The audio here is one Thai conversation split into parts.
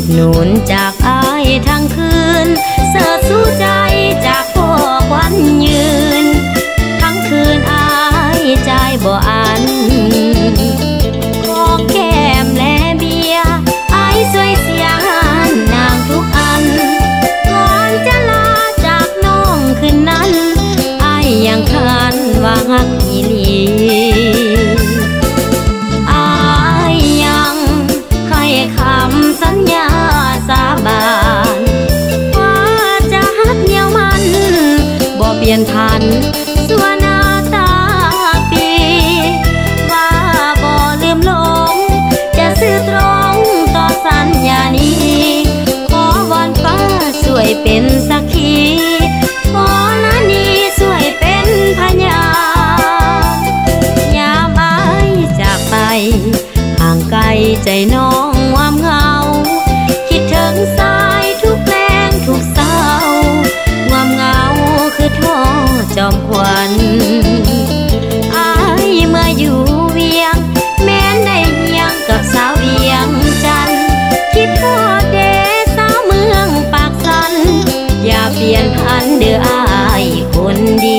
หนุนจากอายทั้งคืนเสิร์ชสู้ใจจากพ่อควันยืนทั้งคืนอายใจบ่อันขอแก้มและเบียร์อายสวยเสียนางทุกอันก่อนจะลาจากน้องคืนนั้นอายยังคันว่าฮักอีหลีอายยังให้คำสัญญาสาบานว่าจะฮักเหนียวมันบ่เปลี่ยนพันส่วนหน้าตาปีว่าบ่ลืมลงจะซื่อตรงต่อสัญญานี้ขอวอนฟ้าช่วยเป็นสักขีขอละนี้ช่วยเป็นพยานยามอายจากไปห่างไกลใจน้องความเหงาคิดถึงสายทุกแรงทุกเศร้าความเหงาคือท่อจอมควันอายเมื่ออยู่เวียงแม้นได้เฮียงกับสาวเวียงจันทร์คิดทอดเดสาวเมืองปากสันอย่าเปลี่ยนพันเด้ออายคนดี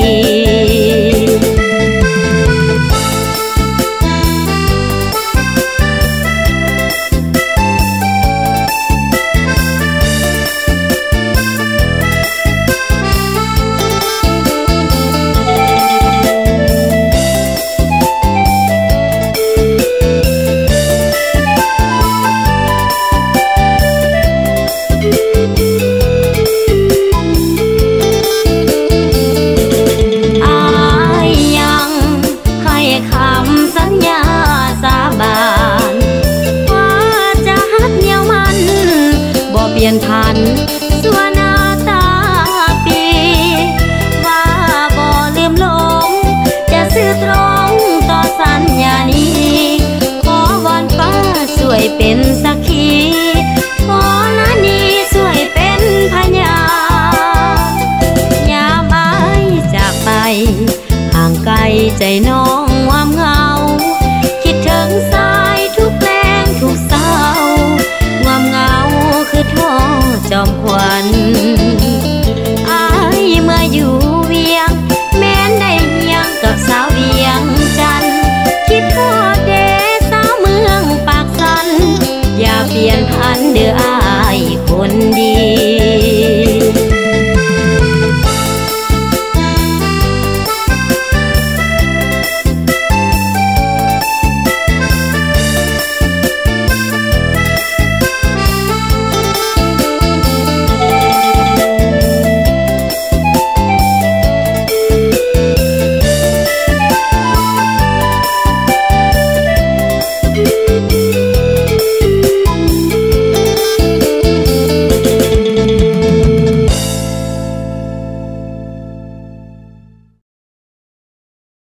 เปลี่ยนพันส่วนหน้าตาปีว่าบ่ลืมลงจะซื่อตรงต่อสัญญานี้ขอวอนฟ้าช่วยเป็นสักขีขอละนี้ช่วยเป็นพยานยามอายจากไปห่างไกลใจน้องความเหงาคิดถึงสายทุกแรงทุกเศร้าความเหงาคือท่อจอมควันอายเมื่ออยู่เวียงแม้นได้เฮียงกับสาวเวียงจันทร์คิดทอดเดสาวเมืองปากสันอย่าเปลี่ยนพันเด้ออายคนดี